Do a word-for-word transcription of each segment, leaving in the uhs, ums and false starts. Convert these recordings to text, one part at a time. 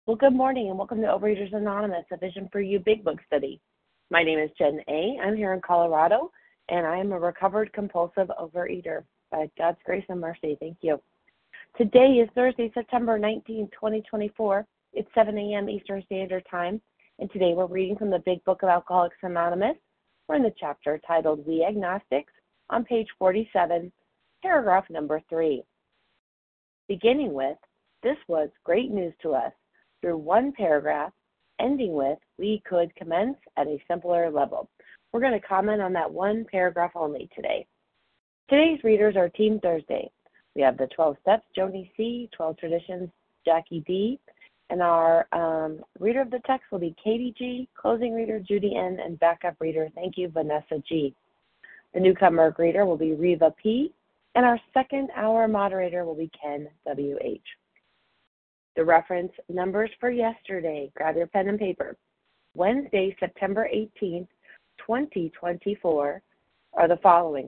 Well, good morning and welcome to Overeaters Anonymous, a Vision for You Big Book study. My name is Jen A. I'm here in Colorado, and I am a recovered compulsive overeater. By God's grace and mercy, thank you. Today is Thursday, September nineteenth, twenty twenty-four. It's seven a.m. Eastern Standard Time, and today we're reading from the Big Book of Alcoholics Anonymous. We're in the chapter titled We Agnostics on page forty-seven, paragraph number three. Beginning with, this was great news to us, through one paragraph, ending with, we could commence at a simpler level. We're going to comment on that one paragraph only today. Today's readers are Team Thursday. We have the twelve Steps, Joni C., twelve Traditions, Jackie D., and our um, reader of the text will be Katie G., closing reader Judy N., and backup reader, thank you, Vanessa G. The newcomer reader will be Reva P., and our second hour moderator will be Ken W H. The reference numbers for yesterday, grab your pen and paper. Wednesday, September eighteenth, twenty twenty-four, are the following.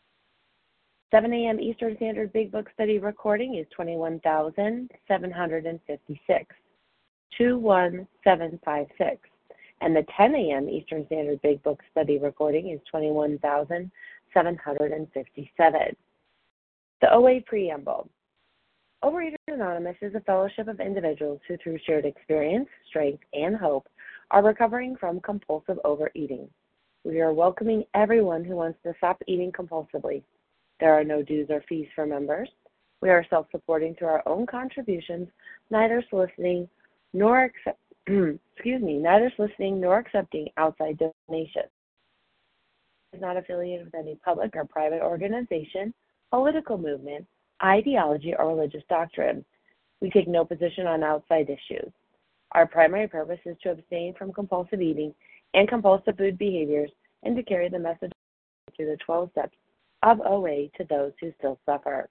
seven a.m. Eastern Standard Big Book Study recording is twenty-one thousand seven hundred fifty-six, two one seven five six. And the ten a.m. Eastern Standard Big Book Study recording is twenty-one thousand seven hundred fifty-seven. The O A Preamble. Overeaters Anonymous is a fellowship of individuals who, through shared experience, strength, and hope, are recovering from compulsive overeating. We are welcoming everyone who wants to stop eating compulsively. There are no dues or fees for members. We are self-supporting through our own contributions, neither soliciting nor accept, excuse me, neither soliciting nor accepting outside donations. It is not affiliated with any public or private organization, political movement, ideology, or religious doctrine. We take no position on outside issues. Our primary purpose is to abstain from compulsive eating and compulsive food behaviors and to carry the message through the twelve steps of O A to those who still suffer.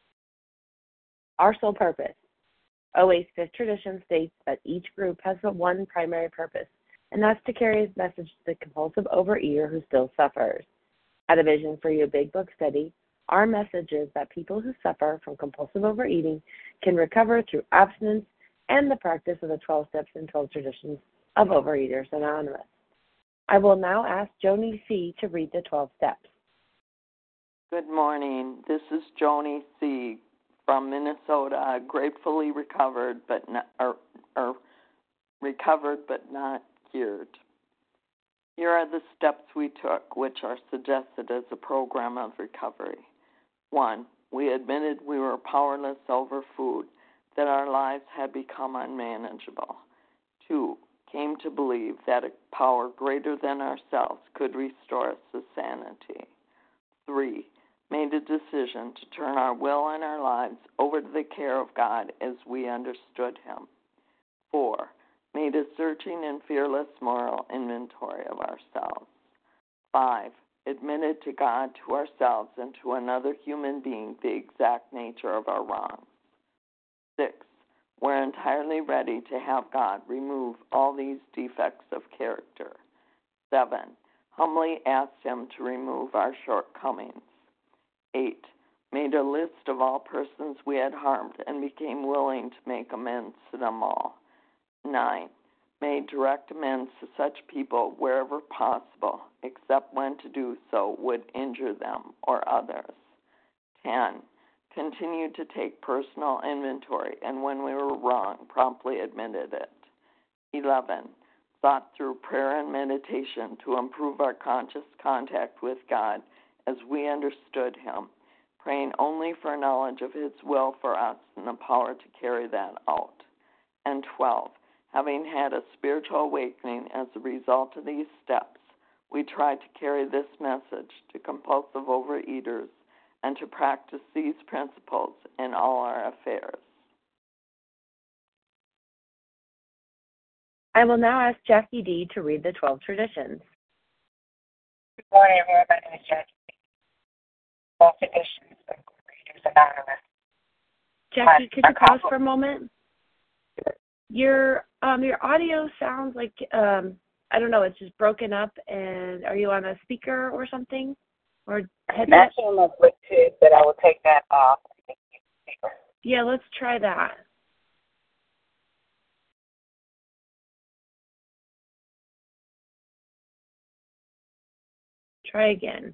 Our sole purpose. O A's fifth tradition states that each group has but one primary purpose, and that's to carry its message to the compulsive overeater who still suffers. At a Vision for You Big Book study, our message is that people who suffer from compulsive overeating can recover through abstinence and the practice of the twelve steps and twelve traditions of Overeaters Anonymous. I will now ask Joni C. to read the twelve steps. Good morning. This is Joni C. from Minnesota, gratefully recovered but not, or, or recovered but not cured. Here are the steps we took, which are suggested as a program of recovery. One, we admitted we were powerless over food, that our lives had become unmanageable. Two, came to believe that a power greater than ourselves could restore us to sanity. Three, made a decision to turn our will and our lives over to the care of God as we understood Him. Four, made a searching and fearless moral inventory of ourselves. Five, admitted to God, to ourselves, and to another human being the exact nature of our wrongs. Six, we're entirely ready to have God remove all these defects of character. Seven, humbly asked Him to remove our shortcomings. Eight, made a list of all persons we had harmed and became willing to make amends to them all. Nine, made direct amends to such people wherever possible, except when to do so would injure them or others. Ten, continued to take personal inventory, and when we were wrong, promptly admitted it. Eleven, thought through prayer and meditation to improve our conscious contact with God as we understood Him, praying only for knowledge of His will for us and the power to carry that out. And twelve, having had a spiritual awakening as a result of these steps, we tried to carry this message to compulsive overeaters and to practice these principles in all our affairs. I will now ask Jackie D. to read the twelve traditions. Good morning, everyone. My name is Jackie D. twelve traditions of Overeaters Anonymous. Jackie, could you pause for a moment? Your um your audio sounds like um I don't know, it's just broken up. And are you on a speaker or something, or headset? I'm actually on my Bluetooth, but I will take that off. Yeah, let's try that. Try again.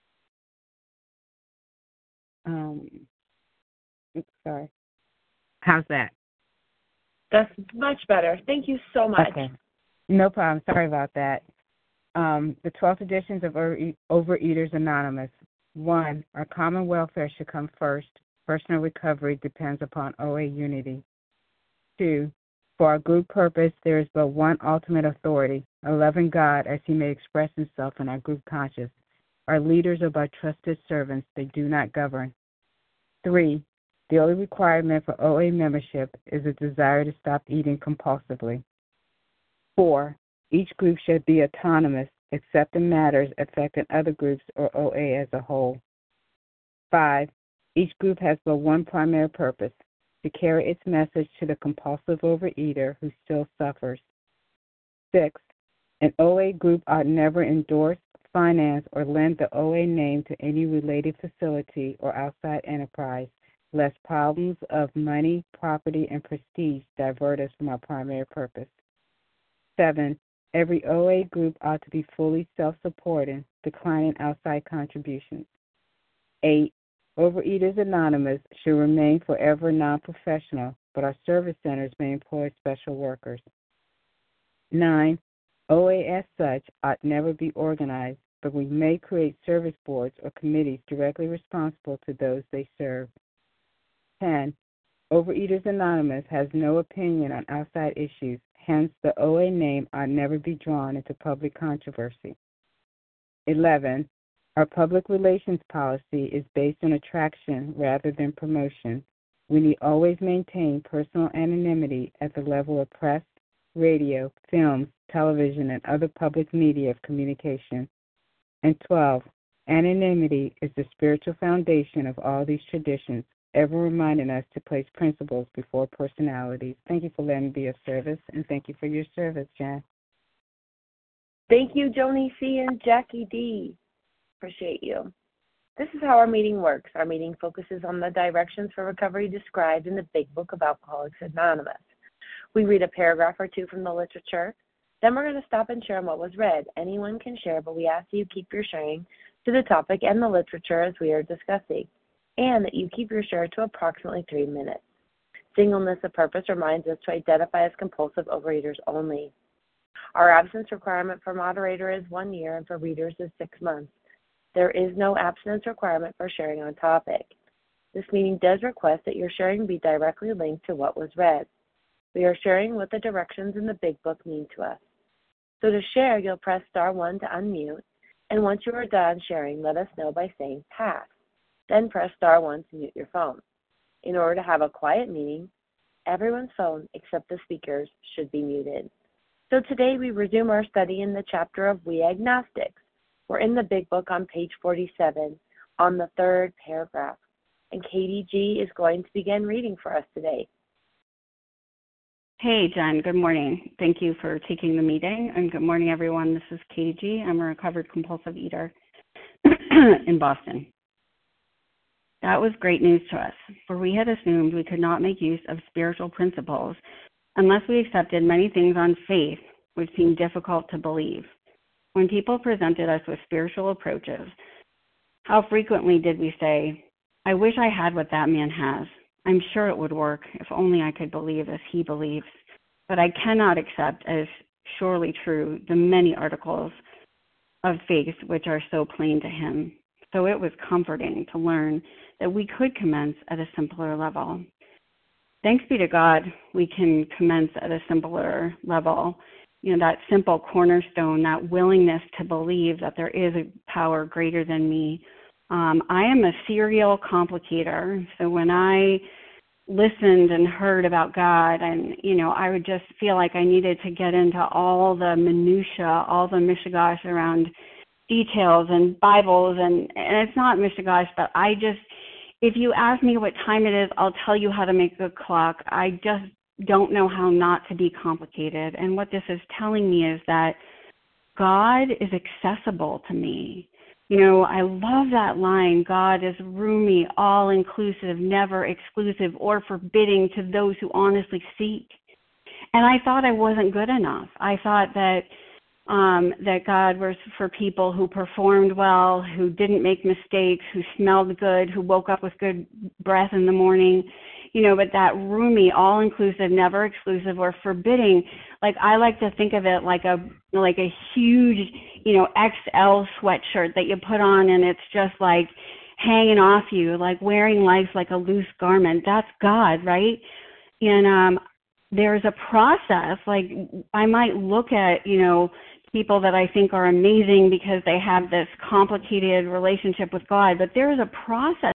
Um, oops, sorry. How's that? That's much better. Thank you so much. Okay. No problem. Sorry about that. Um, the twelfth editions of Overeaters Anonymous. One, our common welfare should come first. Personal recovery depends upon O A unity. Two, for our group purpose, there is but one ultimate authority, a loving God as he may express himself in our group conscious. Our leaders are but trusted servants. They do not govern. Three, the only requirement for O A membership is a desire to stop eating compulsively. Four, each group should be autonomous except in matters affecting other groups or O A as a whole. Five, each group has but one primary purpose, to carry its message to the compulsive overeater who still suffers. Six, an O A group ought never endorse, finance, or lend the O A name to any related facility or outside enterprise, lest problems of money, property, and prestige divert us from our primary purpose. Seven, every O A group ought to be fully self-supporting, declining outside contributions. Eight, Overeaters Anonymous should remain forever non-professional, but our service centers may employ special workers. Nine, O A as such ought never be organized, but we may create service boards or committees directly responsible to those they serve. Ten, Overeaters Anonymous has no opinion on outside issues, hence the O A name ought never be drawn into public controversy. Eleven, our public relations policy is based on attraction rather than promotion. We need always maintain personal anonymity at the level of press, radio, films, television, and other public media of communication. And twelve, anonymity is the spiritual foundation of all these traditions, ever reminding us to place principles before personalities. Thank you for letting me be of service, and thank you for your service, Jan. Thank you, Joni C. and Jackie D. Appreciate you. This is how our meeting works. Our meeting focuses on the directions for recovery described in the Big Book of Alcoholics Anonymous. We read a paragraph or two from the literature. Then we're going to stop and share on what was read. Anyone can share, but we ask that you keep your sharing to the topic and the literature as we are discussing, and that you keep your share to approximately three minutes. Singleness of purpose reminds us to identify as compulsive overeaters only. Our absence requirement for moderator is one year and for readers is six months. There is no abstinence requirement for sharing on topic. This meeting does request that your sharing be directly linked to what was read. We are sharing what the directions in the Big Book mean to us. So to share, you'll press star one to unmute, and once you are done sharing, let us know by saying pass. Then press star one to mute your phone. In order to have a quiet meeting, everyone's phone except the speaker's should be muted. So today we resume our study in the chapter of We Agnostics. We're in the Big Book on page forty-seven on the third paragraph, and Katie G. is going to begin reading for us today. Hey, Jen. Good morning. Thank you for taking the meeting, and good morning, everyone. This is Katie G. I'm a recovered compulsive eater in Boston. That was great news to us, for we had assumed we could not make use of spiritual principles unless we accepted many things on faith, which seemed difficult to believe. When people presented us with spiritual approaches, how frequently did we say, I wish I had what that man has. I'm sure it would work if only I could believe as he believes. But I cannot accept as surely true the many articles of faith which are so plain to him. So it was comforting to learn that we could commence at a simpler level. Thanks be to God, we can commence at a simpler level. You know, that simple cornerstone, that willingness to believe that there is a power greater than me. Um, I am a serial complicator. So when I listened and heard about God, and, you know, I would just feel like I needed to get into all the minutia, all the mishigash around details and Bibles. And, and it's not mishigash, but I just, if you ask me what time it is, I'll tell you how to make a clock. I just don't know how not to be complicated. And what this is telling me is that God is accessible to me. You know, I love that line, God is roomy, all-inclusive, never exclusive or forbidding to those who honestly seek. And I thought I wasn't good enough. I thought that um, that God was for people who performed well, who didn't make mistakes, who smelled good, who woke up with good breath in the morning, you know, but that roomy, all-inclusive, never exclusive or forbidding, like I like to think of it like a like a huge, you know, X L sweatshirt that you put on and it's just like hanging off you, like wearing life like a loose garment. That's God, right? And um, there's a process, like I might look at, you know, people that I think are amazing because they have this complicated relationship with God, but there is a process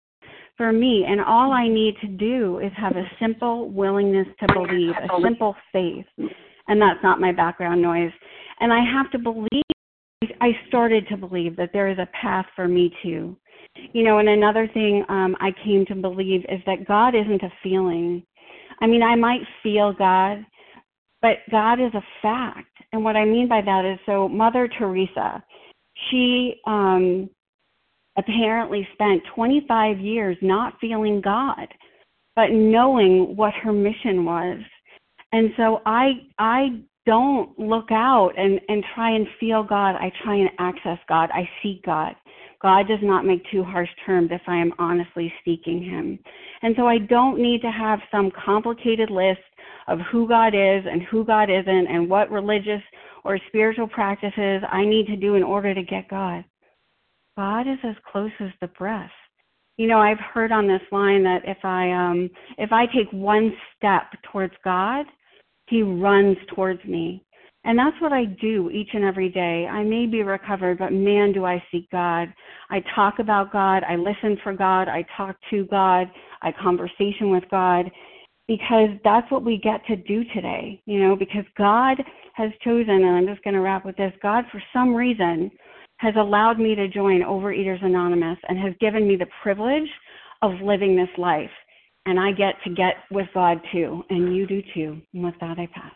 for me, and all I need to do is have a simple willingness to believe, a simple faith, and that's not my background noise. And I have to believe, I started to believe that there is a path for me too. You know, and another thing um, I came to believe is that God isn't a feeling. I mean, I might feel God, but God is a fact. And what I mean by that is, so Mother Teresa, she um, apparently spent twenty-five years not feeling God, but knowing what her mission was. And so I I don't look out and, and try and feel God. I try and access God. I seek God. God does not make too harsh terms if I am honestly seeking him. And so I don't need to have some complicated list of who God is and who God isn't and what religious or spiritual practices I need to do in order to get God. God is as close as the breath. You know, I've heard on this line that if I um if I take one step towards God, he runs towards me. And that's what I do each and every day. I may be recovered, but man, do I seek God. I talk about God. I listen for God. I talk to God. I conversation with God, because that's what we get to do today, you know, because God has chosen, and I'm just going to wrap with this, God, for some reason, has allowed me to join Overeaters Anonymous and has given me the privilege of living this life. And I get to get with God too, and you do too. And with that, I pass.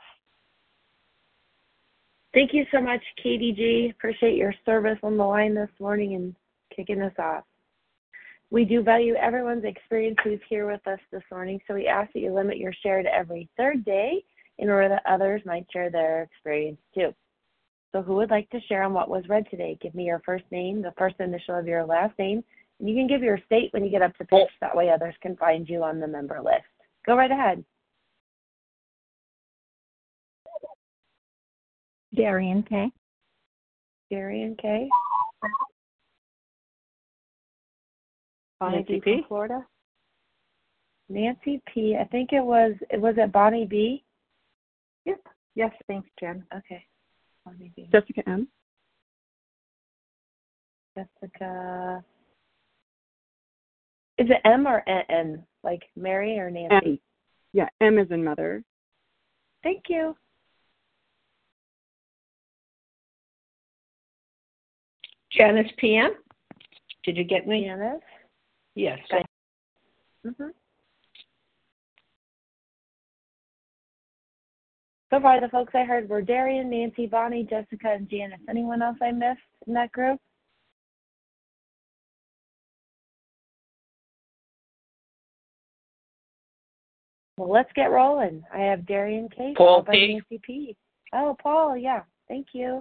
Thank you so much, Katie G. Appreciate your service on the line this morning and kicking us off. We do value everyone's experience who's here with us this morning, so we ask that you limit your share to every third day in order that others might share their experience too. So who would like to share on what was read today? Give me your first name, the first initial of your last name, and you can give your state when you get up to pitch. That way others can find you on the member list. Go right ahead. Darian K. Darian K. Bonnie Nancy B. P. from Florida. Nancy P. I think it was, it was it Bonnie B? Yep. Yes, thanks, Jen. Okay. Bonnie B. Jessica M. Jessica. Is it M or N? Like Mary or Nancy? M. Yeah, M as in mother. Thank you. Janice P M. Did you get me? Janice? Yes. Mm-hmm. So far, the folks I heard were Darian, Nancy, Bonnie, Jessica, and Janice. Anyone else I missed in that group? Well, let's get rolling. I have Darian K. Paul followed by P. Nancy P. Oh, Paul, yeah. Thank you.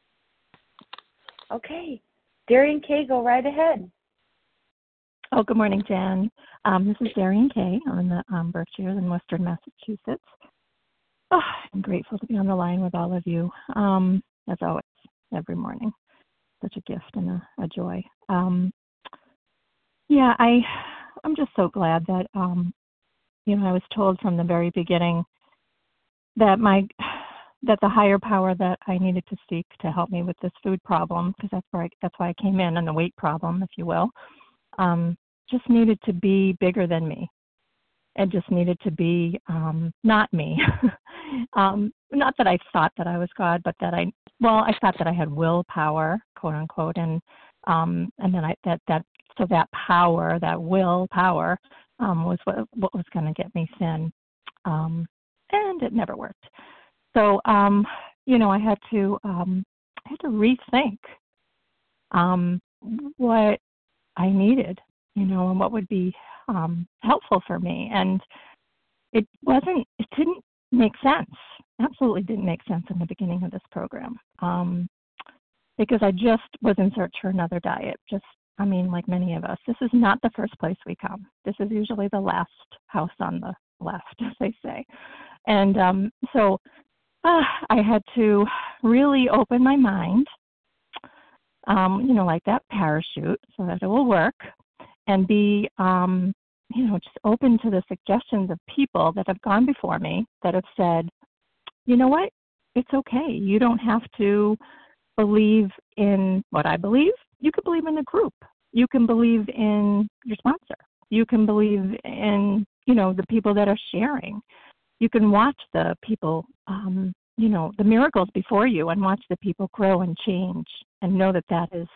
Okay. Darian K., go right ahead. Oh, good morning, Jen. Um, this is Darian K. on the um, Berkshires in Western Massachusetts. Oh, I'm grateful to be on the line with all of you, um, as always, every morning. Such a gift and a, a joy. Um, yeah, I, I'm just so glad that, um, you know, I was told from the very beginning that my that the higher power that I needed to seek to help me with this food problem, because that's where I, that's why I came in, and the weight problem, if you will, um, just needed to be bigger than me. It just needed to be um, not me. um, not that I thought that I was God, but that I, well, I thought that I had willpower, quote unquote, and um, and then I that that so that power, that willpower, um, was what what was going to get me thin, um, and it never worked. So, um, you know, I had to um, I had to rethink um, what I needed, you know, and what would be um, helpful for me. And it wasn't, it didn't make sense. absolutely didn't make sense in the beginning of this program um, because I just was in search for another diet. Just, I mean, like many of us, this is not the first place we come. This is usually the last house on the left, as they say. And um, so uh, I had to really open my mind, um, you know, like that parachute, so that it will work, and be, um, you know, just open to the suggestions of people that have gone before me that have said, you know what, it's okay. You don't have to believe in what I believe. You can believe in a group. You can believe in your sponsor. You can believe in, you know, the people that are sharing. You can watch the people, um, you know, the miracles before you and watch the people grow and change and know that that is,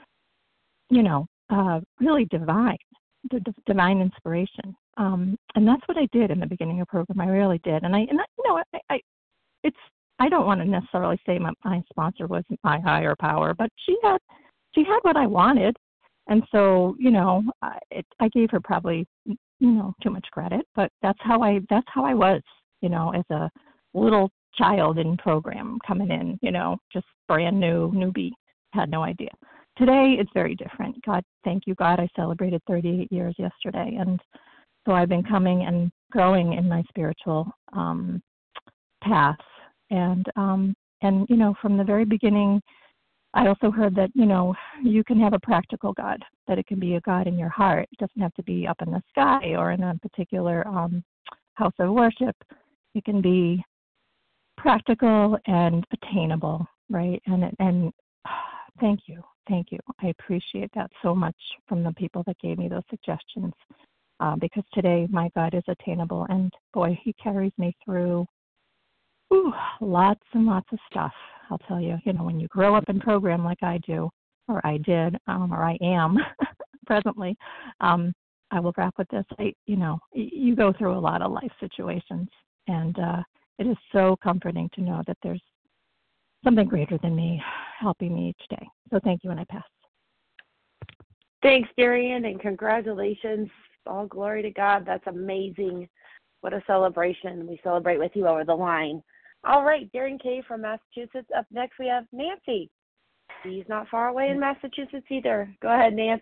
you know, uh, really divine, the d- divine inspiration. Um, and that's what I did in the beginning of the program. I really did. And I, and I, you know, I, I, it's, I don't want to necessarily say my, my sponsor was my higher power, but she had, she had what I wanted. And so, you know, I, it, I gave her probably, you know, too much credit, but that's how I, that's how I was, you know, as a little child in program coming in, you know, just brand new, newbie, had no idea. Today, it's very different. God, thank you, God. I celebrated thirty-eight years yesterday. And so I've been coming and growing in my spiritual um, path. And, um, and, you know, from the very beginning, I also heard that, you know, you can have a practical God, that it can be a God in your heart. It doesn't have to be up in the sky or in a particular um, house of worship. It can be practical and attainable, right? And, and thank you. Thank you. I appreciate that so much from the people that gave me those suggestions uh, because today my God is attainable. And, boy, he carries me through ooh, lots and lots of stuff. I'll tell you, you know, when you grow up in program like I do, or I did, um, or I am presently, um, I will wrap with this. I, you know, you go through a lot of life situations, and uh, it is so comforting to know that there's something greater than me helping me each day. So thank you, and I pass. Thanks, Darian, and congratulations. All glory to God. That's amazing. What a celebration. We celebrate with you over the line. All right, Darian K. from Massachusetts. Up next, we have Nancy. She's not far away in Massachusetts either. Go ahead, Nancy.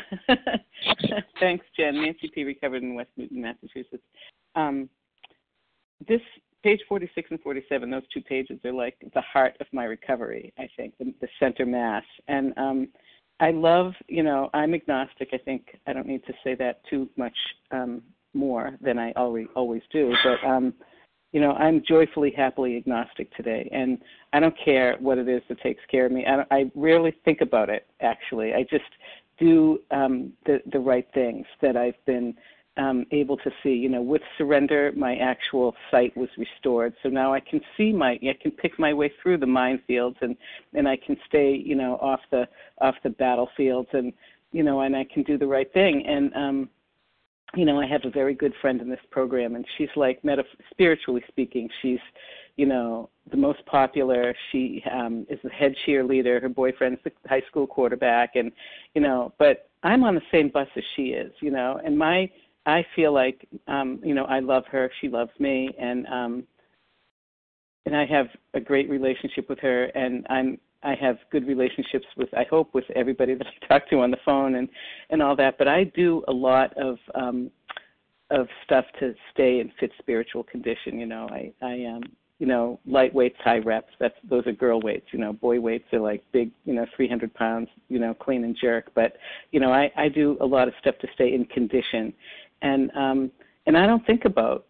Thanks, Jen. Nancy P. recovered in West Newton, Massachusetts. Um, this page forty-six and forty-seven, those two pages are like the heart of my recovery, I think, the, the center mass. And um, I love, you know, I'm agnostic. I think I don't need to say that too much um, more than I always, always do. But, um, you know, I'm joyfully, happily agnostic today. And I don't care what it is that takes care of me. I, I rarely think about it, actually. I just do um, the, the right things that I've been Um, able to see. You know, with surrender, my actual sight was restored. So now I can see my, I can pick my way through the minefields, and, and I can stay, you know, off the off the battlefields, and you know, and I can do the right thing. And um, you know, I have a very good friend in this program, and she's like, metaf- spiritually speaking, she's, you know, the most popular. She um, is the head cheerleader. Her boyfriend's the high school quarterback, and you know, but I'm on the same bus as she is, you know, and my I feel like, um, you know, I love her. She loves me, and um, and I have a great relationship with her, and I'm I have good relationships with, I hope, with everybody that I talk to on the phone and, and all that. But I do a lot of um, of stuff to stay in fit spiritual condition. You know, I I um you know, light weights, high reps. That's those are girl weights. You know, boy weights are like big, you know, three hundred pounds. You know, clean and jerk. But you know, I I do a lot of stuff to stay in condition. And um, and I don't think about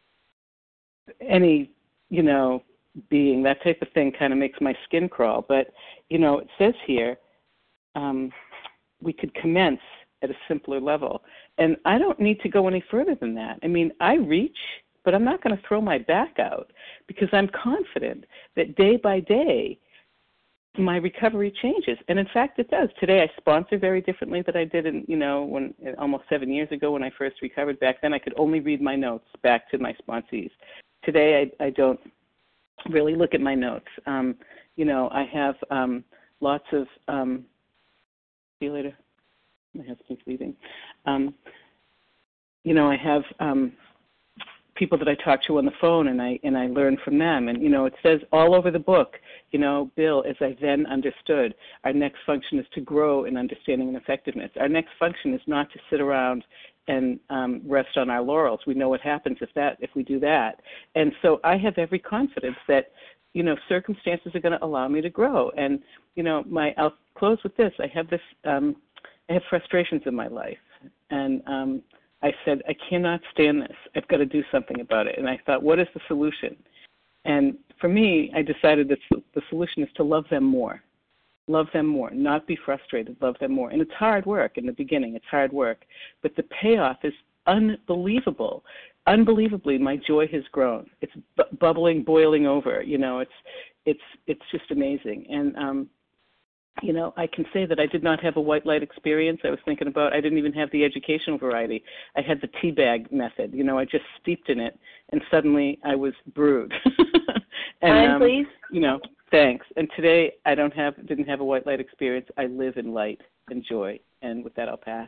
any, you know, being. That type of thing kind of makes my skin crawl. But, you know, it says here um, we could commence at a simpler level. And I don't need to go any further than that. I mean, I reach, but I'm not going to throw my back out because I'm confident that day by day my recovery changes. And in fact, it does. Today I sponsor very differently than I did in, you know, when almost seven years ago when I first recovered. Back then I could only read my notes back to my sponsees. Today I, I don't really look at my notes. Um, you know, I have um, lots of, um, see you later, my husband's leaving. Um, you know, I have um, people that I talk to on the phone, and I and I learn from them. And, you know, it says all over the book, you know, Bill, as I then understood, our next function is to grow in understanding and effectiveness. Our next function is not to sit around and um, rest on our laurels. We know what happens if that if we do that. And so I have every confidence that, you know, circumstances are going to allow me to grow. And, you know, my I'll close with this. I have this, um, I have frustrations in my life. And um, I said, I cannot stand this. I've got to do something about it. And I thought, what is the solution? And for me, I decided that the solution is to love them more. Love them more, not be frustrated, love them more. And it's hard work in the beginning. It's hard work. But the payoff is unbelievable. Unbelievably, my joy has grown. It's bu- bubbling, boiling over. You know, it's it's it's just amazing. And um, you know, I can say that I did not have a white light experience. I was thinking about, I didn't even have the educational variety. I had the tea bag method. You know, I just steeped in it, and suddenly I was brewed. and, Time, um, please. You know, thanks. And today I don't have, didn't have a white light experience. I live in light and joy. And with that, I'll pass.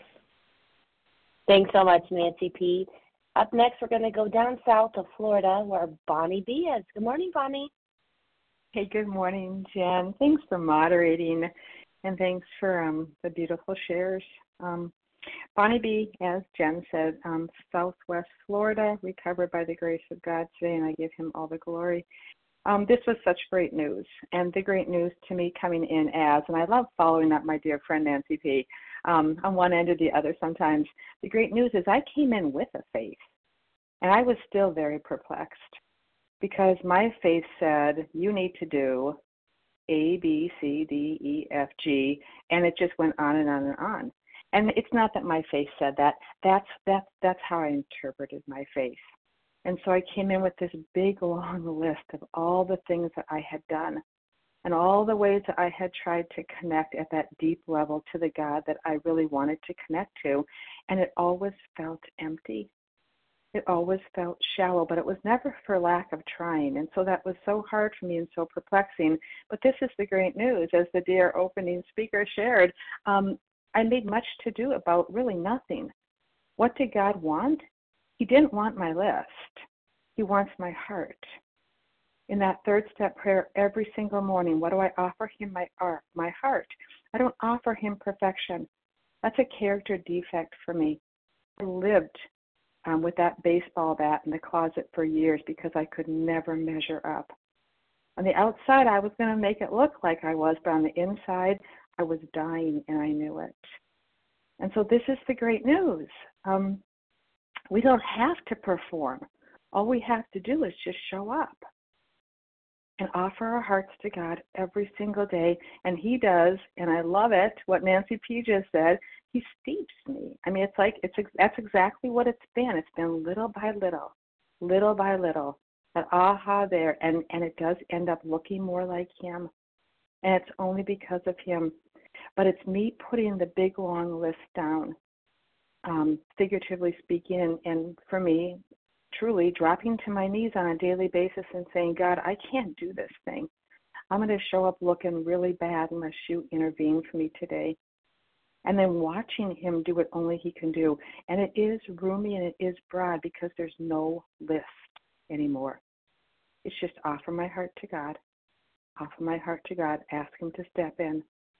Thanks so much, Nancy P. Up next, we're going to go down south to Florida, where Bonnie B is. Good morning, Bonnie. Hey, good morning, Jen. Thanks for moderating, and thanks for um, the beautiful shares. Um, Bonnie B, as Jen said, um, Southwest Florida, recovered by the grace of God today, and I give him all the glory. Um, this was such great news, and the great news to me coming in as, and I love following up my dear friend Nancy P, um, on one end or the other sometimes. The great news is I came in with a faith, and I was still very perplexed. Because my faith said, you need to do A, B, C, D, E, F, G, and it just went on and on and on. And it's not that my faith said that. That's that's that's how I interpreted my faith. And so I came in with this big, long list of all the things that I had done and all the ways that I had tried to connect at that deep level to the God that I really wanted to connect to, and it always felt empty. It always felt shallow, but it was never for lack of trying. And so that was so hard for me and so perplexing. But this is the great news. As the dear opening speaker shared, um, I made much to do about really nothing. What did God want? He didn't want my list. He wants my heart. In that third step prayer every single morning, what do I offer him? My art, my heart. I don't offer him perfection. That's a character defect for me. I lived Um, with that baseball bat in the closet for years because I could never measure up. On the outside, I was going to make it look like I was, but on the inside, I was dying and I knew it. And so this is the great news. Um, we don't have to perform. All we have to do is just show up and offer our hearts to God every single day. And he does, and I love it, what Nancy P. just said, he steeps me. I mean, it's like, it's that's exactly what it's been. It's been little by little, little by little, that aha there, and, and it does end up looking more like him. And it's only because of him. But it's me putting the big, long list down, um, figuratively speaking, and, and for me, truly dropping to my knees on a daily basis and saying, God, I can't do this thing. I'm going to show up looking really bad unless you intervene for me today. And then watching him do what only he can do. And it is roomy and it is broad because there's no list anymore. It's just offer my heart to God, offer my heart to God, ask him to step in,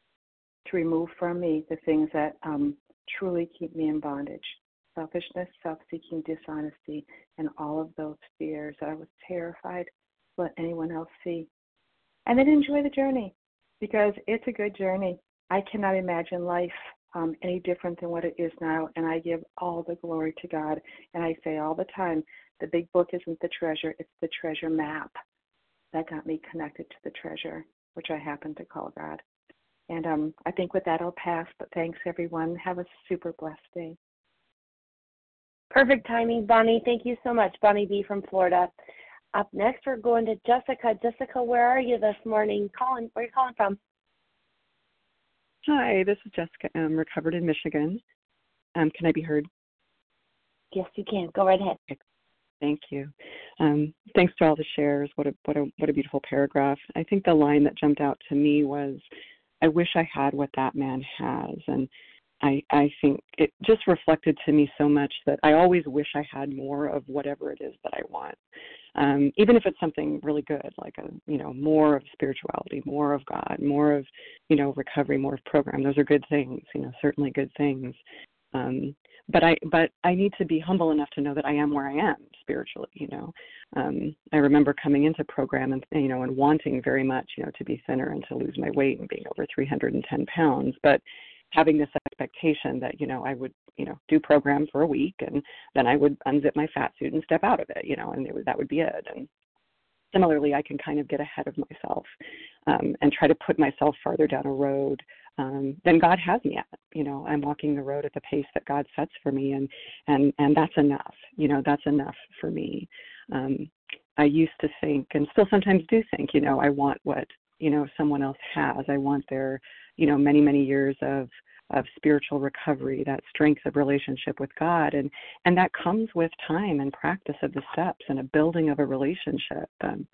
to remove from me the things that um, truly keep me in bondage. Selfishness, self-seeking, dishonesty, and all of those fears that I was terrified to let anyone else see. And then enjoy the journey, because it's a good journey. I cannot imagine life um, any different than what it is now, and I give all the glory to God. And I say all the time, the big book isn't the treasure, it's the treasure map that got me connected to the treasure, which I happen to call God. And um, I think with that I'll pass, but thanks everyone. Have a super blessed day. Perfect timing, Bonnie. Thank you so much, Bonnie B. from Florida. Up next, we're going to Jessica. Jessica, where are you this morning? Calling, where are you calling from? Hi, this is Jessica M., recovered in Michigan. Um, can I be heard? Yes, you can. Go right ahead. Thank you. Um, thanks to all the shares. What a what a what a beautiful paragraph. I think the line that jumped out to me was, "I wish I had what that man has." And I, I think it just reflected to me so much that I always wish I had more of whatever it is that I want. Um, even if it's something really good, like a, you know, more of spirituality, more of God, more of, you know, recovery, more of program. Those are good things, you know, certainly good things. Um, but I, but I need to be humble enough to know that I am where I am spiritually. You know, um, I remember coming into program and, you know, and wanting very much, you know, to be thinner and to lose my weight and being over three hundred ten pounds, but having this expectation that, you know, I would, you know, do program for a week and then I would unzip my fat suit and step out of it, you know, and it would, that would be it. And similarly, I can kind of get ahead of myself um, and try to put myself farther down a road um, than God has me at. You know, I'm walking the road at the pace that God sets for me, and and and that's enough. You know, that's enough for me. Um, I used to think, and still sometimes do think, you know, I want what, you know, someone else has. I want their, you know, many, many years of of spiritual recovery, that strength of relationship with God. And, and that comes with time and practice of the steps and a building of a relationship. Um,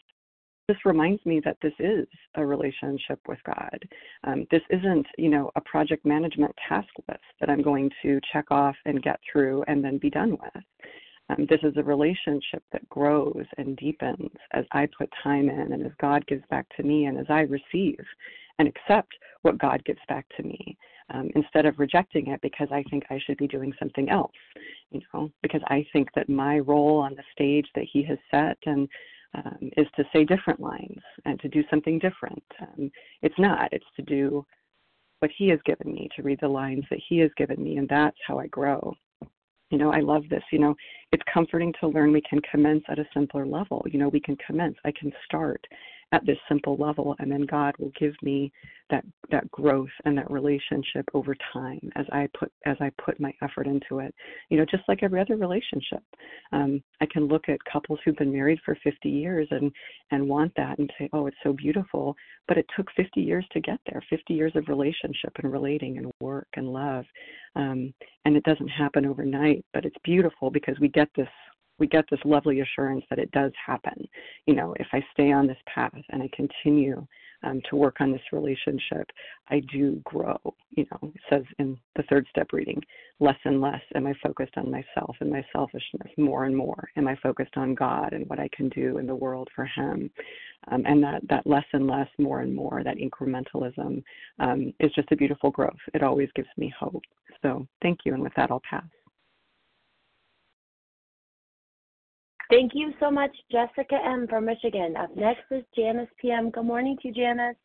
this reminds me that this is a relationship with God. Um, this isn't, you know, a project management task list that I'm going to check off and get through and then be done with. Um, this is a relationship that grows and deepens as I put time in and as God gives back to me and as I receive and accept what God gives back to me, um, instead of rejecting it because I think I should be doing something else, you know, because I think that my role on the stage that he has set and um, is to say different lines and to do something different. Um, it's not. It's to do what he has given me, to read the lines that he has given me, and that's how I grow. You know, I love this. You know, it's comforting to learn we can commence at a simpler level. You know, we can commence. I can start at this simple level, and then God will give me that that growth and that relationship over time as I put as I put my effort into it. You know, just like every other relationship, um, I can look at couples who've been married for fifty years and and want that and say, oh, it's so beautiful, but it took fifty years to get there. fifty years of relationship and relating and work and love, um, and it doesn't happen overnight. But it's beautiful because we get this. we get this lovely assurance that it does happen. You know, if I stay on this path and I continue um, to work on this relationship, I do grow. You know, it says in the third step reading, less and less am I focused on myself and my selfishness, more and more am I focused on God and what I can do in the world for him. Um, and that, that less and less, more and more, that incrementalism um, is just a beautiful growth. It always gives me hope. So thank you. And with that, I'll pass. Thank you so much, Jessica M. from Michigan. Up next is Janice P M. Good morning to you, Janice.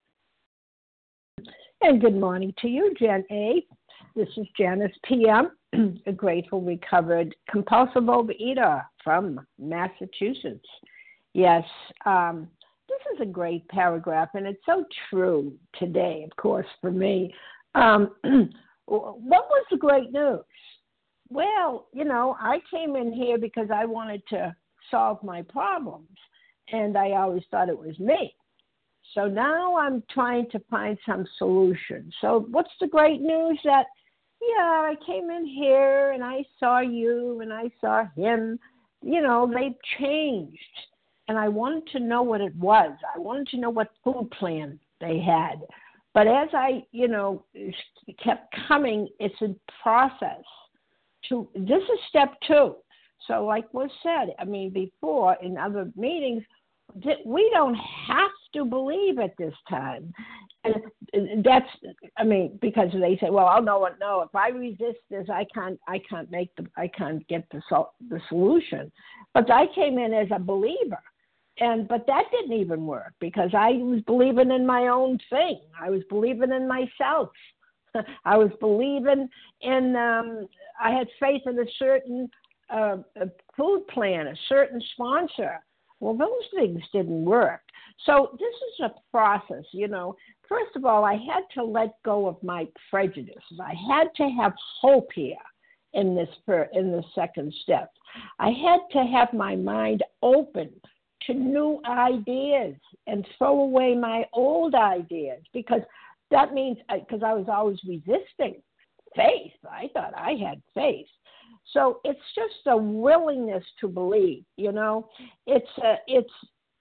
And good morning to you, Jen A. This is Janice P M, a grateful, recovered, compulsive overeater from Massachusetts. Yes, um, this is a great paragraph, and it's so true today, of course, for me. Um, what was the great news? Well, you know, I came in here because I wanted to solve my problems, and I always thought it was me. So now I'm trying to find some solution. So what's the great news? That, yeah, I came in here and I saw you and I saw him. You know, they've changed, and I wanted to know what it was. I wanted to know what food plan they had. But as I, you know, kept coming, it's a process. To, this is step two. So like was said, I mean, before in other meetings, we don't have to believe at this time. And that's, I mean, because they say, well, I'll know what, no, if I resist this, I can't, I can't make the, I can't get the, the solution. But I came in as a believer. And, but that didn't even work because I was believing in my own thing. I was believing in myself. I was believing in, um, I had faith in a certain uh, a food plan, a certain sponsor. Well, those things didn't work. So this is a process, you know. First of all, I had to let go of my prejudices. I had to have hope here in this, in the second step. I had to have my mind open to new ideas and throw away my old ideas, because that means, because I was always resisting faith. I thought I had faith. So it's just a willingness to believe, you know. It's a, it's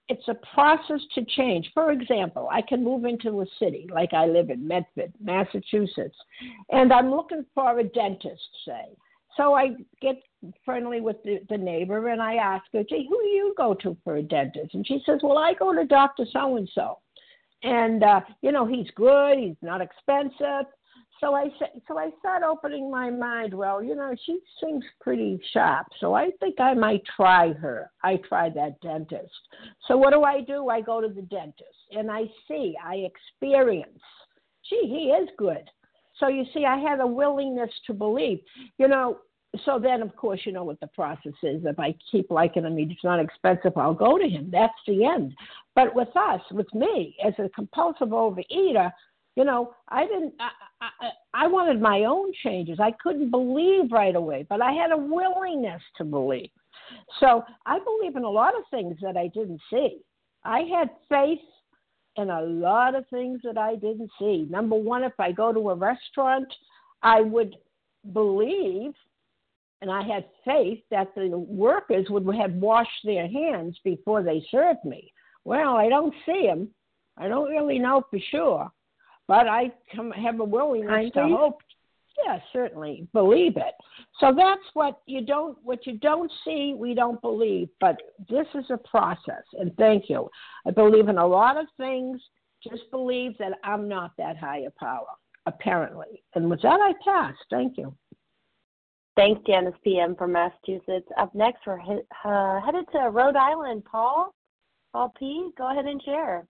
it's a process to change. For example, I can move into a city, like I live in Medford, Massachusetts, and I'm looking for a dentist, say. So I get friendly with the, the neighbor, and I ask her, gee, who do you go to for a dentist? And she says, well, I go to Doctor So-and-so. And, uh, you know, he's good, he's not expensive. So I so I start opening my mind. Well, you know, she seems pretty sharp, so I think I might try her. I try that dentist. So what do I do? I go to the dentist, and I see, I experience. Gee, he is good. So you see, I had a willingness to believe. You know, so then, of course, you know what the process is. If I keep liking him, he's not expensive, I'll go to him. That's the end. But with us, with me, as a compulsive overeater, you know, I didn't, I, I, I wanted my own changes. I couldn't believe right away, but I had a willingness to believe. So I believe in a lot of things that I didn't see. I had faith in a lot of things that I didn't see. Number one, if I go to a restaurant, I would believe, and I had faith that the workers would have washed their hands before they served me. Well, I don't see them. I don't really know for sure. But I have a willingness to hope, yeah, certainly, believe it. So that's what you don't, what you don't see, we don't believe. But this is a process, and thank you. I believe in a lot of things, just believe that I'm not that higher power, apparently. And with that, I pass. Thank you. Thanks, Janice P M from Massachusetts. Up next, we're he- uh, headed to Rhode Island. Paul, Paul P., go ahead and share.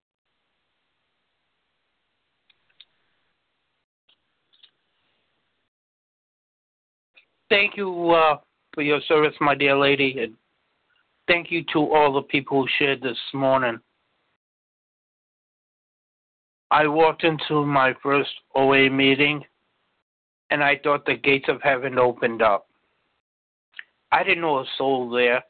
Thank you uh, for your service, my dear lady, and thank you to all the people who shared this morning. I walked into my first O A meeting, and I thought the gates of heaven opened up. I didn't know a soul there.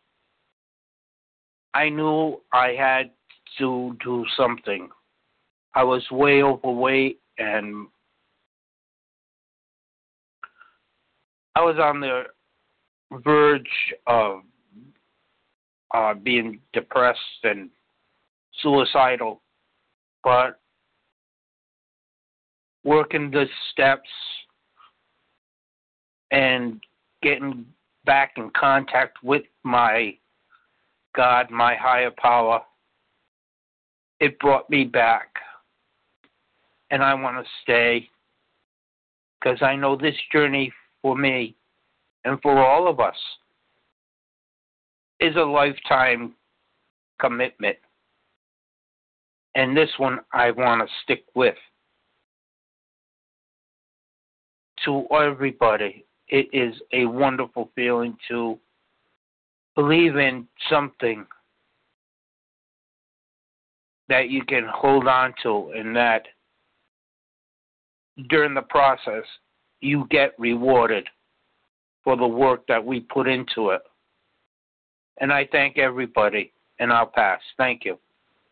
I knew I had to do something. I was way overweight, and I was on the verge of uh, being depressed and suicidal, but working the steps and getting back in contact with my God, my higher power, it brought me back. And I want to stay because I know this journey for me and for all of us is a lifetime commitment. And this one I want to stick with. To everybody, it is a wonderful feeling to believe in something that you can hold on to, and that during the process you get rewarded for the work that we put into it. And I thank everybody, and I'll pass. Thank you.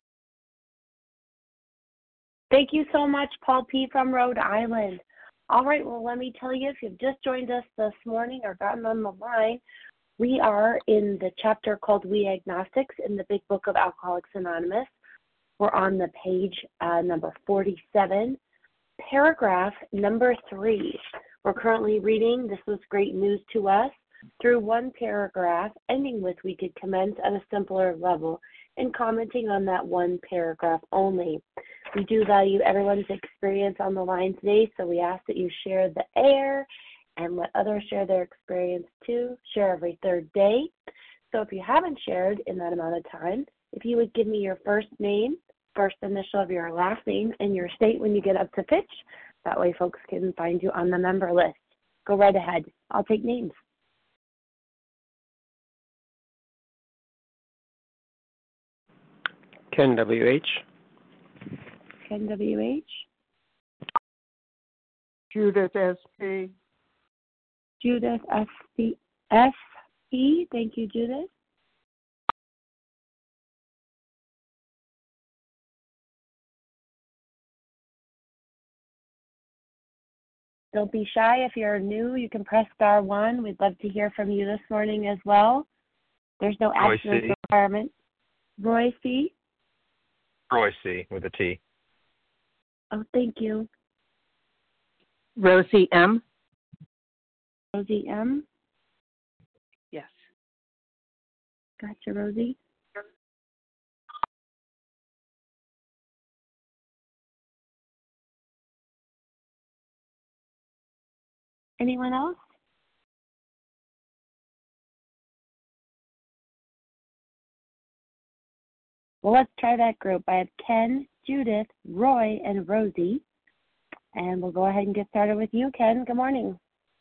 Thank you so much, Paul P. from Rhode Island. All right, well, let me tell you, if you've just joined us this morning or gotten on the line, we are in the chapter called We Agnostics in the Big Book of Alcoholics Anonymous. We're on the page uh, number forty-seven, paragraph number three. We're currently reading, this was great news to us, through one paragraph, ending with we could commence at a simpler level and commenting on that one paragraph only. We do value everyone's experience on the line today, so we ask that you share the air and let others share their experience too. Share every third day. So if you haven't shared in that amount of time, if you would give me your first name, first initial of your last name, and your state when you get up to pitch, that way folks can find you on the member list. Go right ahead. I'll take names. Ken W H. Ken W H. Judith S P. Judith S P. S E. Thank you, Judith. Don't be shy. If you're new, you can press star one. We'd love to hear from you this morning as well. There's no absence requirement. Roy C. Roy C. with a T. Oh, thank you. Rosie M. Rosie M. Yes. Gotcha, Rosie. Anyone else? Well, let's try that group. I have Ken, Judith, Roy, and Rosie. And we'll go ahead and get started with you, Ken. Good morning.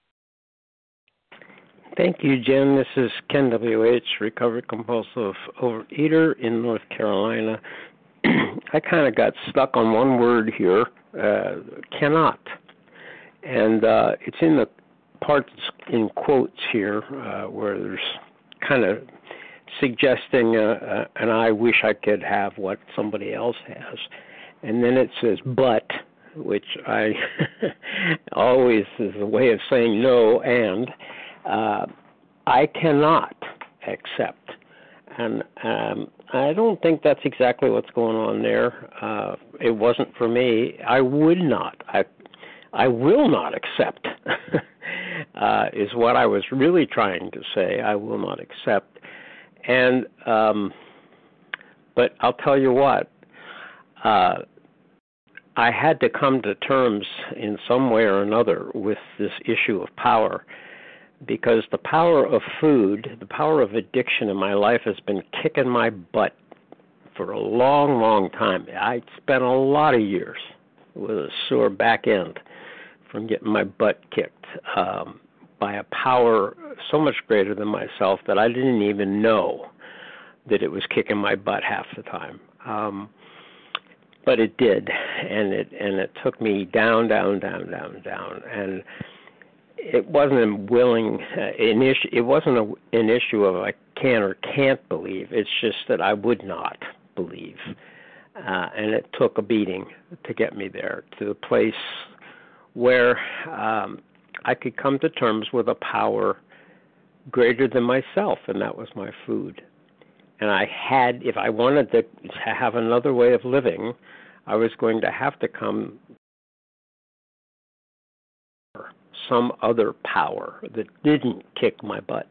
Thank you, Jen. This is Ken W H, recovered compulsive overeater in North Carolina. I kind of got stuck on one word here, uh, cannot. And uh, it's in the parts in quotes here uh, where there's kind of suggesting uh, uh, and I wish I could have what somebody else has. And then it says but, which I always is a way of saying no, and uh, I cannot accept. And um, I don't think that's exactly what's going on there. Uh, it wasn't for me. I would not. I I will not accept uh, is what I was really trying to say. I will not accept. And um, but I'll tell you what, uh, I had to come to terms in some way or another with this issue of power, because the power of food, the power of addiction in my life has been kicking my butt for a long, long time. I spent a lot of years with a sore back end from getting my butt kicked um, by a power so much greater than myself that I didn't even know that it was kicking my butt half the time. Um, but it did, and it and it took me down, down, down, down, down, and it wasn't a willing uh, an issue. It wasn't a, an issue of I can or can't believe. It's just that I would not believe, uh, and it took a beating to get me there to the place where um, I could come to terms with a power greater than myself, and that was my food. And I had, if I wanted to have another way of living, I was going to have to come some other power that didn't kick my butt.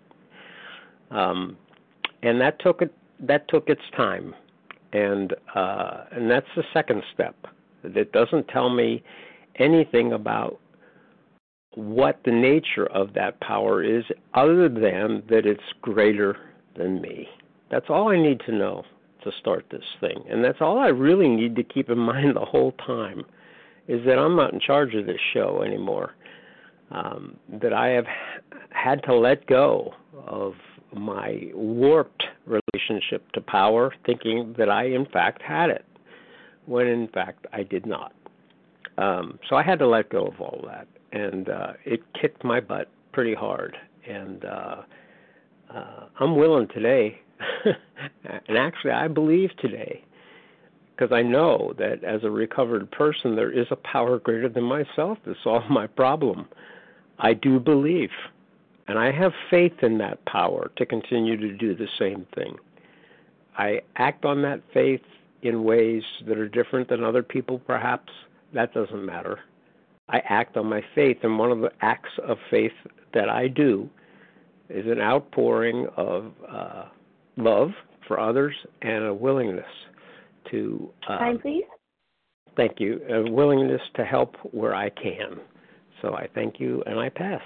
Um, and that took it. That took its time, and uh, and that's the second step. That doesn't tell me anything about what the nature of that power is, other than that it's greater than me. That's all I need to know to start this thing, and that's all I really need to keep in mind the whole time, is that I'm not in charge of this show anymore. Um, that I have had to let go of my warped relationship to power, thinking that I, in fact, had it, when, in fact, I did not. Um, so I had to let go of all that, and uh, it kicked my butt pretty hard. And uh, uh, I'm willing today, and actually I believe today, because I know that as a recovered person, there is a power greater than myself to solve my problem. I do believe, and I have faith in that power to continue to do the same thing. I act on that faith in ways that are different than other people, perhaps. That doesn't matter. I act on my faith, and one of the acts of faith that I do is an outpouring of uh, love for others and a willingness to... Um, Time, please. Thank you. A willingness to help where I can. So I thank you, and I pass.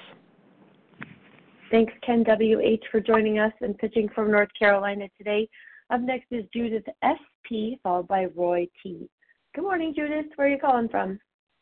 Thanks, Ken W H, for joining us and pitching from North Carolina today. Up next is Judith S P, followed by Roy T. Good morning, Judith. Where are you calling from?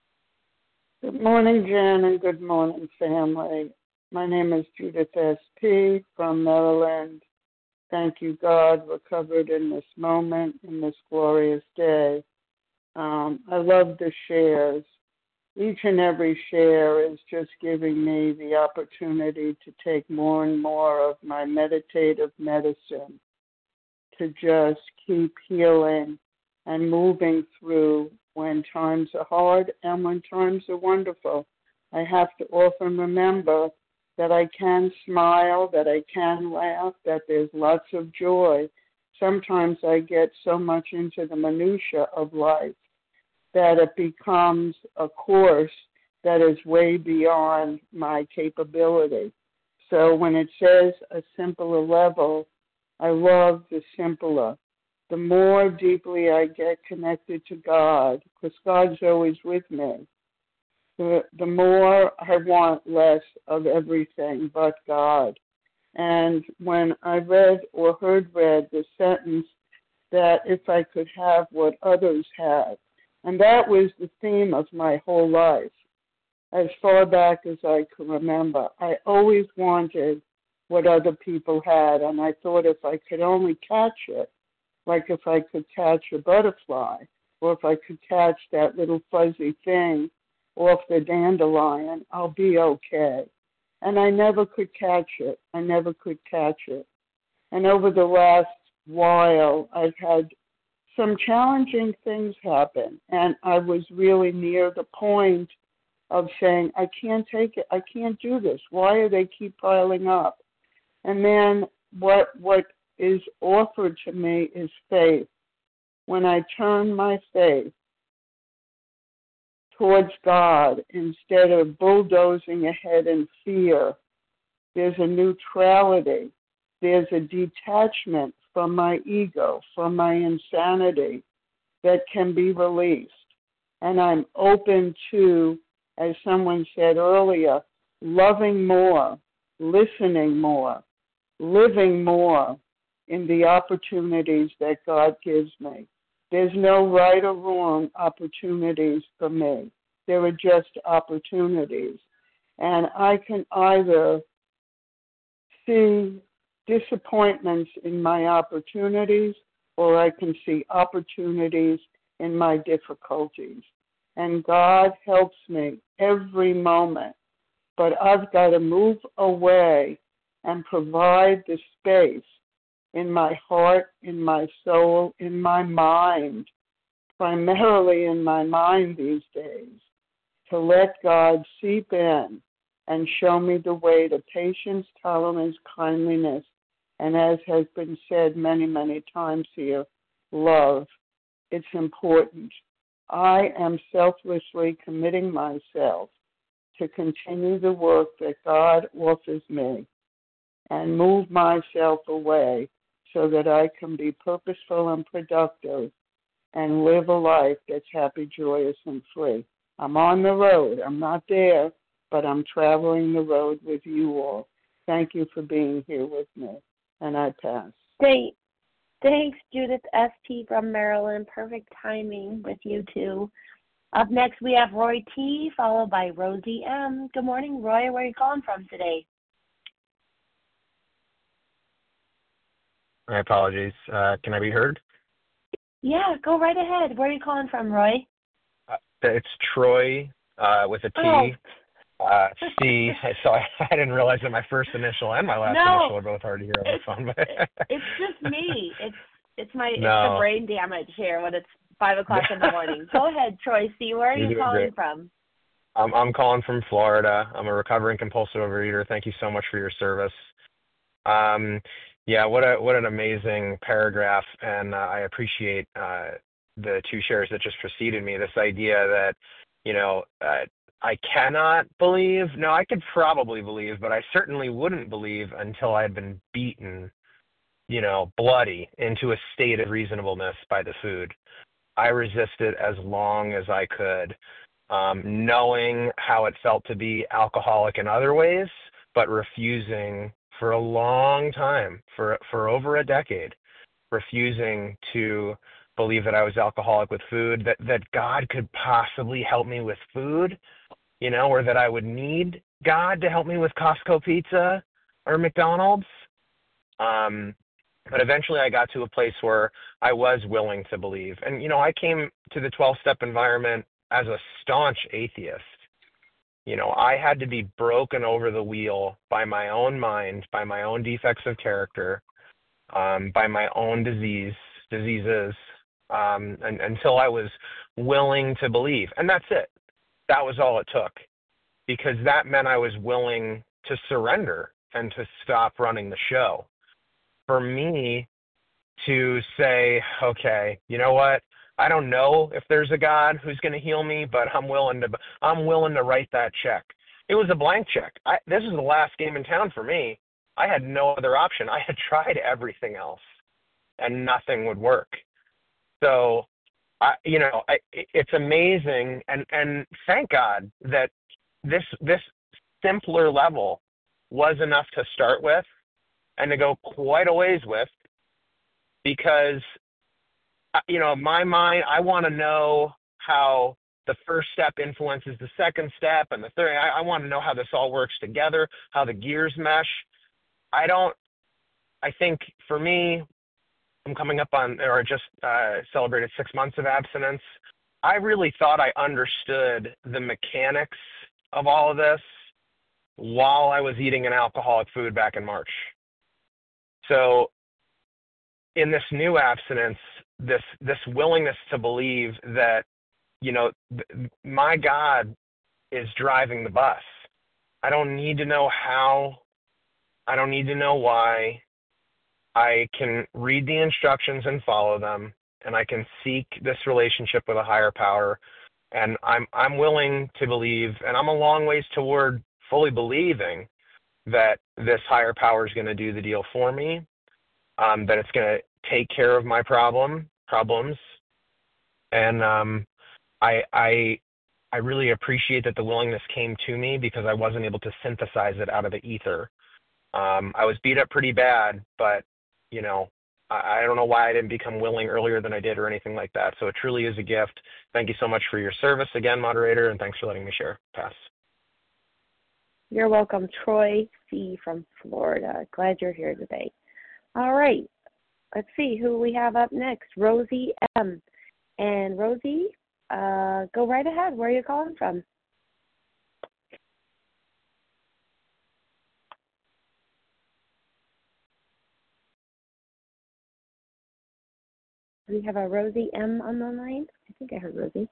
Good morning, Jen, and good morning, family. My name is Judith S P from Maryland. Thank you, God, recovered in this moment, in this glorious day. Um, I love the shares. Each and every share is just giving me the opportunity to take more and more of my meditative medicine to just keep healing and moving through when times are hard and when times are wonderful. I have to often remember that I can smile, that I can laugh, that there's lots of joy. sometimes I get so much into the minutia of life that it becomes a course that is way beyond my capability. So when it says a simpler level, I love the simpler. The more deeply I get connected to God, because God's always with me, the, the more I want less of everything but God. And when I read or heard read the sentence that if I could have what others have, and that was the theme of my whole life, as far back as I can remember. I always wanted what other people had, and I thought if I could only catch it, like if I could catch a butterfly, or if I could catch that little fuzzy thing off the dandelion, I'll be okay. And I never could catch it. I never could catch it. And over the last while, I've had some challenging things happen, and I was really near the point of saying, I can't take it. I can't do this. Why do they keep piling up? And then what what is offered to me is faith. When I turn my faith towards God instead of bulldozing ahead in fear, there's a neutrality. There's a detachment from my ego, from my insanity that can be released. And I'm open to, as someone said earlier, loving more, listening more, living more in the opportunities that God gives me. There's no right or wrong opportunities for me. There are just opportunities. And I can either see disappointments in my opportunities, or I can see opportunities in my difficulties. And God helps me every moment. But I've got to move away and provide the space in my heart, in my soul, in my mind, primarily in my mind these days, to let God seep in and show me the way to patience, tolerance, kindliness, and as has been said many, many times here, love. It's important. I am selflessly committing myself to continue the work that God offers me and move myself away so that I can be purposeful and productive and live a life that's happy, joyous, and free. I'm on the road. I'm not there, but I'm traveling the road with you all. Thank you for being here with me. And I pass. Great. Thanks, Judith S T from Maryland. Perfect timing with you two. Up next, we have Roy T, followed by Rosie M. Good morning, Roy. Where are you calling from today? My apologies. Uh, can I be heard? Yeah, go right ahead. Where are you calling from, Roy? Uh, it's Troy uh, with a T. Oh. Uh, C. So I, I didn't realize that my first initial and my last no, initial are both hard to hear on the phone. But it's just me. It's it's my no. it's the brain damage here when it's five o'clock in the morning. Go ahead, Troy C. Where are You're you calling great. from? I'm I'm calling from Florida. I'm a recovering compulsive overeater. Thank you so much for your service. Um, yeah, what a what an amazing paragraph, and uh, I appreciate uh, the two shares that just preceded me. This idea that you know. Uh, I cannot believe, no, I could probably believe, but I certainly wouldn't believe until I had been beaten, you know, bloody into a state of reasonableness by the food. I resisted as long as I could, um, knowing how it felt to be alcoholic in other ways, but refusing for a long time, for for over a decade, refusing to believe that I was alcoholic with food, that, that God could possibly help me with food, you know, or that I would need God to help me with Costco pizza or McDonald's. Um, but eventually I got to a place where I was willing to believe. And, you know, I came to the twelve-step environment as a staunch atheist. You know, I had to be broken over the wheel by my own mind, by my own defects of character, um, by my own disease, diseases, um, and, until I was willing to believe. And that's it. That was all it took, because that meant I was willing to surrender and to stop running the show. For me, to say, okay, you know what? I don't know if there's a God who's going to heal me, but I'm willing to I'm willing to write that check. It was a blank check. I, this is the last game in town for me. I had no other option. I had tried everything else, and nothing would work. So, I, you know, I, it's amazing, and, and thank God that this this simpler level was enough to start with and to go quite a ways with, because, you know, my mind, I want to know how the first step influences the second step and the third. I, I want to know how this all works together, how the gears mesh. I don't, I think for me, I'm coming up on, or just uh, celebrated six months of abstinence. I really thought I understood the mechanics of all of this while I was eating an alcoholic food back in March. So in this new abstinence, this this willingness to believe that, you know, th- my God is driving the bus. I don't need to know how. I don't need to know why. I can read the instructions and follow them, and I can seek this relationship with a higher power. And I'm I'm willing to believe, and I'm a long ways toward fully believing that this higher power is going to do the deal for me, um, that it's going to take care of my problem problems, and um, I I I really appreciate that the willingness came to me, because I wasn't able to synthesize it out of the ether. Um, I was beat up pretty bad, but you know, I, I don't know why I didn't become willing earlier than I did or anything like that. So it truly is a gift. Thank you so much for your service again, moderator, and thanks for letting me share. Pass. You're welcome, Troy C. from Florida. Glad you're here today. All right. Let's see who we have up next. Rosie M. And Rosie, uh, go right ahead. Where are you calling from? Do we have a Rosie M on the line? I think I heard Rosie.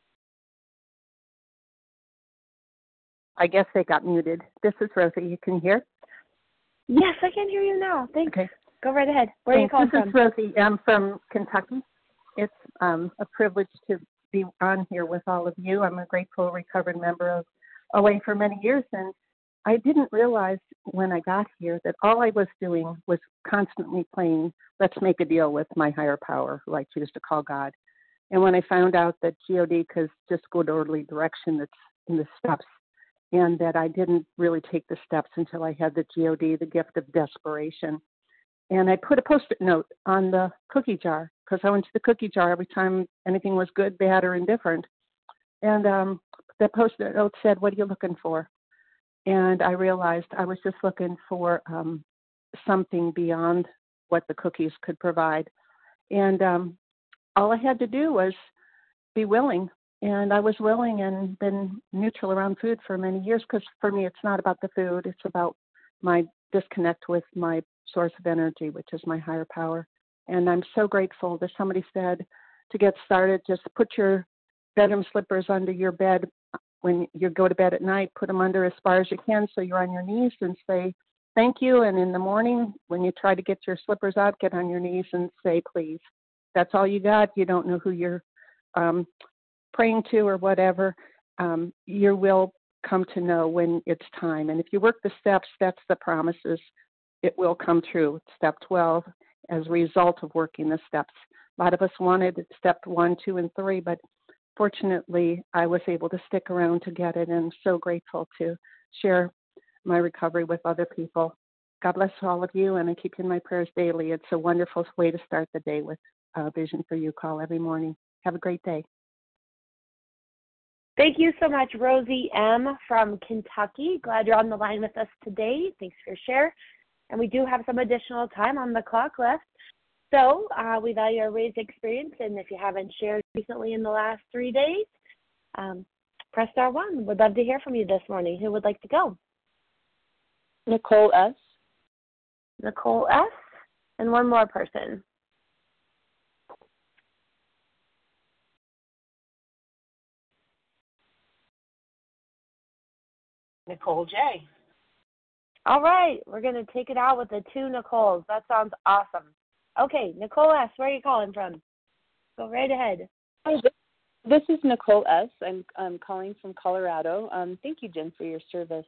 I guess they got muted. This is Rosie. You can hear? Yes, I can hear you now. Thanks. Okay. Go right ahead. Where Thanks. are you calling this from? This is Rosie. I'm from Kentucky. It's um, a privilege to be on here with all of you. I'm a grateful, recovered member of O A for many years, and I didn't realize when I got here that all I was doing was constantly playing let's make a deal with my higher power, who I choose to call God. And when I found out that G O D is just good orderly direction that's in the steps, and that I didn't really take the steps until I had the G O D, the gift of desperation. And I put a Post-it note on the cookie jar, because I went to the cookie jar every time anything was good, bad, or indifferent. And um, the Post-it note said, what are you looking for? And I realized I was just looking for um, something beyond what the cookies could provide. And um, all I had to do was be willing. And I was willing and been neutral around food for many years, because for me, it's not about the food. It's about my disconnect with my source of energy, which is my higher power. And I'm so grateful that somebody said to get started, just put your bedroom slippers under your bed when you go to bed at night, put them under as far as you can so you're on your knees, and say thank you. And in the morning, when you try to get your slippers out, get on your knees and say please. That's all you got. You don't know who you're um, praying to or whatever. Um, you will come to know when it's time. And if you work the steps, that's the promises. It will come true. Step twelve, as a result of working the steps. A lot of us wanted step one, two, and three, but fortunately, I was able to stick around to get it, and I'm so grateful to share my recovery with other people. God bless all of you, and I keep you in my prayers daily. It's a wonderful way to start the day with a Vision for You call every morning. Have a great day. Thank you so much, Rosie M. from Kentucky. Glad you're on the line with us today. Thanks for your share. And we do have some additional time on the clock left. So uh, we value your raised experience, and if you haven't shared recently in the last three days, um, press star one. Would love to hear from you this morning. Who would like to go? Nicole S. Nicole S. And one more person. Nicole J. All right, we're going to take it out with the two Nicoles. That sounds awesome. Okay, Nicole S., where are you calling from? Go right ahead. Hi, this this is Nicole S. I'm, I'm calling from Colorado. Um, thank you, Jen, for your service.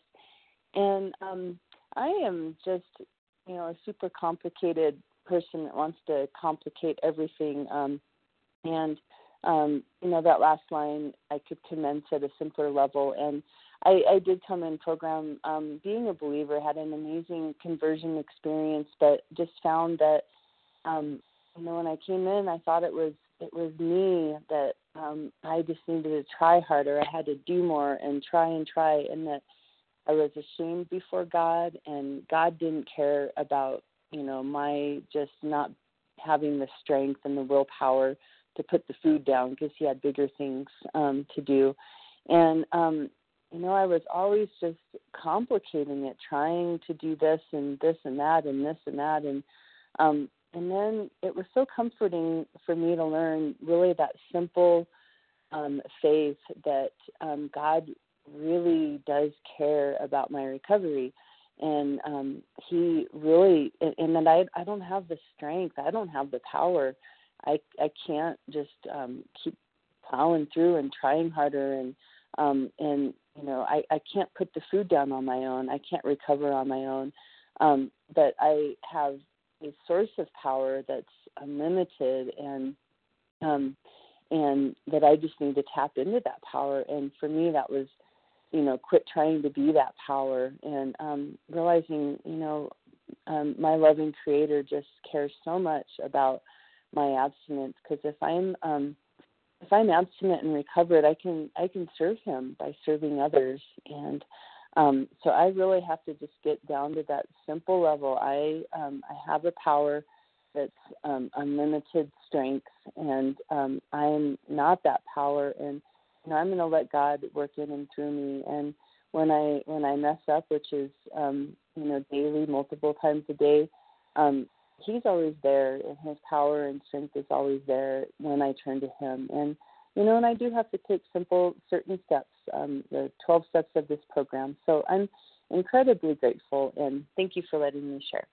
And um, I am just, you know, a super complicated person that wants to complicate everything. Um, and, um, you know, that last line, I could commence at a simpler level. And I, I did come in program um, being a believer, had an amazing conversion experience, but just found that, um, you know, when I came in, I thought it was it was me that um, I just needed to try harder. I had to do more and try and try, and that I was ashamed before God, and God didn't care about, you know, my just not having the strength and the willpower to put the food down because he had bigger things um, to do. And, um, you know, I was always just complicating it, trying to do this and this and that and this and that. And, um, and then it was so comforting for me to learn really that simple um, faith that um, God really does care about my recovery. And um, he really, and, and that I, I don't have the strength, I don't have the power. I, I can't just um, keep plowing through and trying harder. And, um, and you know, I, I can't put the food down on my own. I can't recover on my own. Um, but I have a source of power that's unlimited, and um, and that I just need to tap into that power. And for me, that was, you know, quit trying to be that power and um, realizing, you know, um, my loving Creator just cares so much about my abstinence. Because if I'm um, if I'm abstinent and recovered, I can I can serve Him by serving others. And um, so I really have to just get down to that simple level. I um, I have a power that's um, unlimited strength, and um, I'm not that power. And you know, I'm going to let God work in and through me. And when I when I mess up, which is um, you know, daily, multiple times a day, um, He's always there, and His power and strength is always there when I turn to Him. And you know, and I do have to take simple, certain steps, um, the twelve steps of this program. So I'm incredibly grateful, and thank you for letting me share.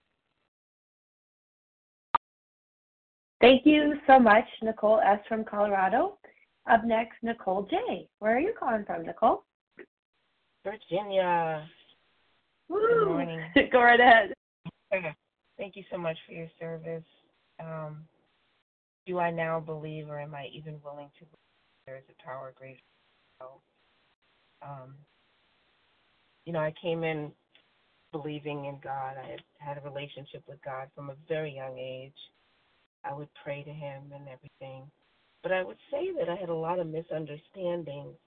Thank you so much, Nicole S. from Colorado. Up next, Nicole J. Where are you calling from, Nicole? Virginia. Woo! Good morning. Go right ahead. Thank you so much for your service. Um, do I now believe, or am I even willing to believe there is a power greater than myself? Um, you know, I came in believing in God. I had had a relationship with God from a very young age. I would pray to Him and everything. But I would say that I had a lot of misunderstandings.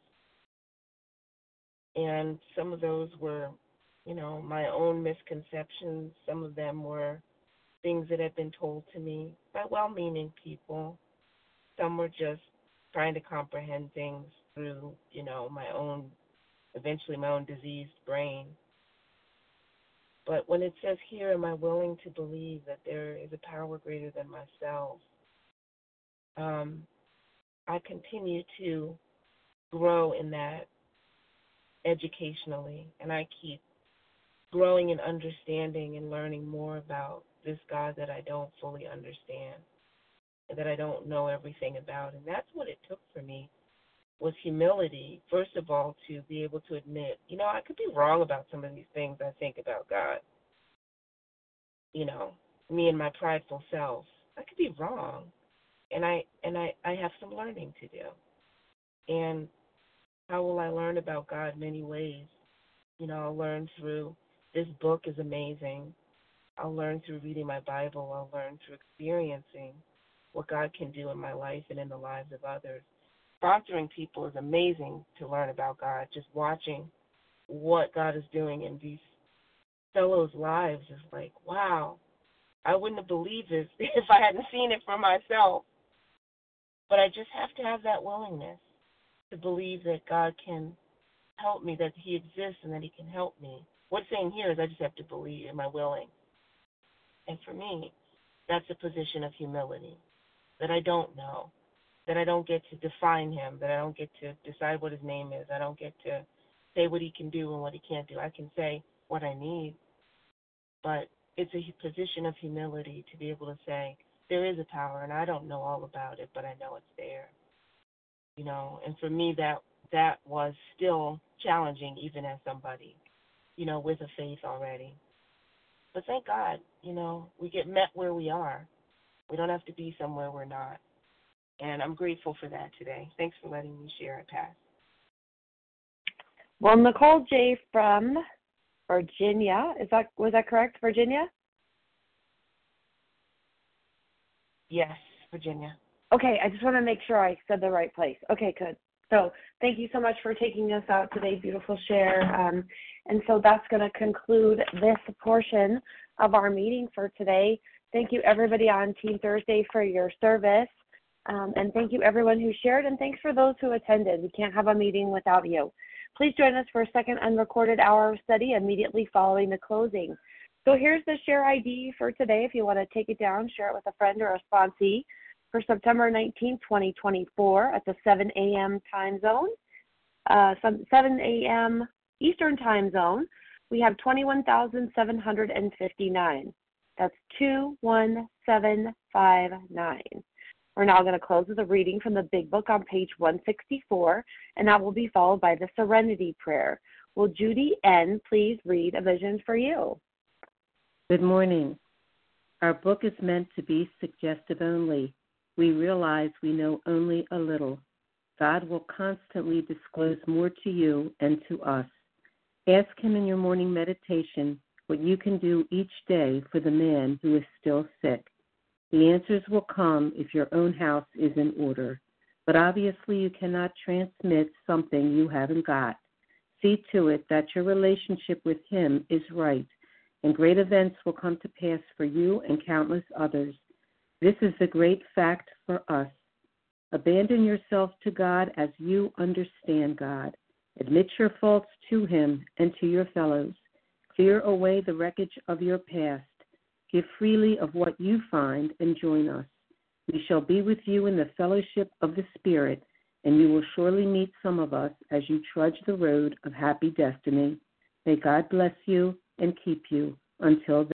And some of those were, you know, my own misconceptions. Some of them were things that had been told to me by well-meaning people. Some were just trying to comprehend things through, you know, my own, eventually my own diseased brain. But when it says here, am I willing to believe that there is a power greater than myself, um, I continue to grow in that educationally, and I keep growing in understanding and learning more about this God that I don't fully understand and that I don't know everything about. And that's what it took for me, was humility, first of all, to be able to admit, you know, I could be wrong about some of these things I think about God. You know, me and my prideful self, I could be wrong. And I and I, I have some learning to do. And how will I learn about God? Many ways. You know, I'll learn through, this book is amazing. I'll learn through reading my Bible. I'll learn through experiencing what God can do in my life and in the lives of others. Sponsoring people is amazing to learn about God. Just watching what God is doing in these fellows' lives is like, wow, I wouldn't have believed this if I hadn't seen it for myself. But I just have to have that willingness to believe that God can help me, that He exists and that He can help me. What's saying here is I just have to believe, am I willing? And for me, that's a position of humility, that I don't know, that I don't get to define Him, that I don't get to decide what His name is. I don't get to say what He can do and what He can't do. I can say what I need, but it's a position of humility to be able to say, there is a power, and I don't know all about it, but I know it's there. You know, and for me, that that was still challenging, even as somebody, you know, with a faith already. But thank God, you know, we get met where we are. We don't have to be somewhere we're not. And I'm grateful for that today. Thanks for letting me share. I pass. Well, Nicole J. from Virginia, is that was that correct, Virginia? Yes, Virginia. Okay, I just want to make sure I said the right place. Okay, good. So thank you so much for taking us out today. Beautiful share. Um, and so that's going to conclude this portion of our meeting for today. Thank you, everybody on Team Thursday, for your service. Um, and thank you, everyone who shared. And thanks for those who attended. We can't have a meeting without you. Please join us for a second unrecorded hour of study immediately following the closing. So here's the share I D for today. If you want to take it down, share it with a friend or a sponsee. For September nineteenth, twenty twenty-four at the seven a.m. time zone, uh, seven a.m. Eastern time zone, we have twenty-one thousand seven hundred fifty-nine. That's two one seven five nine. We're now going to close with a reading from the Big Book on page one sixty-four, and that will be followed by the Serenity Prayer. Will Judy N. please read A Vision for You? Good morning. Our book is meant to be suggestive only. We realize we know only a little. God will constantly disclose more to you and to us. Ask Him in your morning meditation what you can do each day for the man who is still sick. The answers will come if your own house is in order. But obviously you cannot transmit something you haven't got. See to it that your relationship with Him is right, and great events will come to pass for you and countless others. This is the great fact for us. Abandon yourself to God as you understand God. Admit your faults to Him and to your fellows. Clear away the wreckage of your past. Give freely of what you find and join us. We shall be with you in the fellowship of the Spirit, and you will surely meet some of us as you trudge the road of happy destiny. May God bless you and keep you until then.